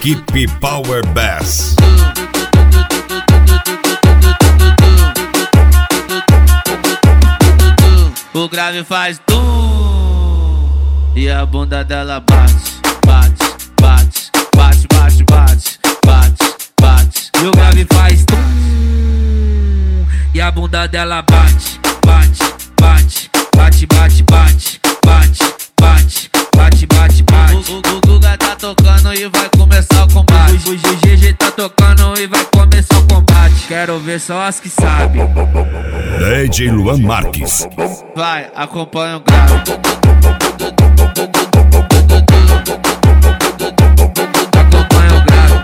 Equipe Power Bass. O grave faz tum e a bunda dela bate, bate, bate, bate, bate, bate, bate, bate. E o grave faz tum e a bunda dela bate, bate, bate, bate, bate, bate, bate, bate, bate, bate, bate. O Guga tá tocando e vai começar o combate. O GG tá tocando e vai começar o combate. Quero ver só as que sabem. DJ Luan Marques. Vai, acompanha o grave. Acompanha o grave.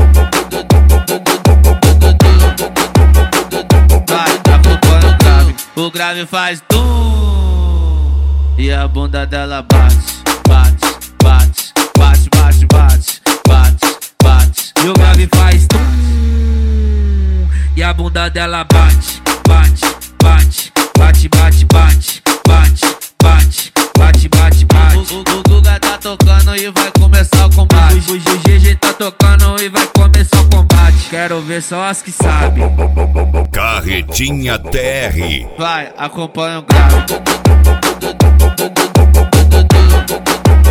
Vai, acompanha o grave. O grave faz tum e a bunda dela bate, bate, bate, bate, bate, bate, bate, bate. E o grave faz tum e a bunda dela bate, bate, bate, bate, bate, bate, bate, bate, bate, bate, bate. O Guga tá tocando e vai começar o combate. O GG tá tocando e vai começar o combate. Quero ver só as que sabem. Carretinha TR. Vai, acompanha o grave.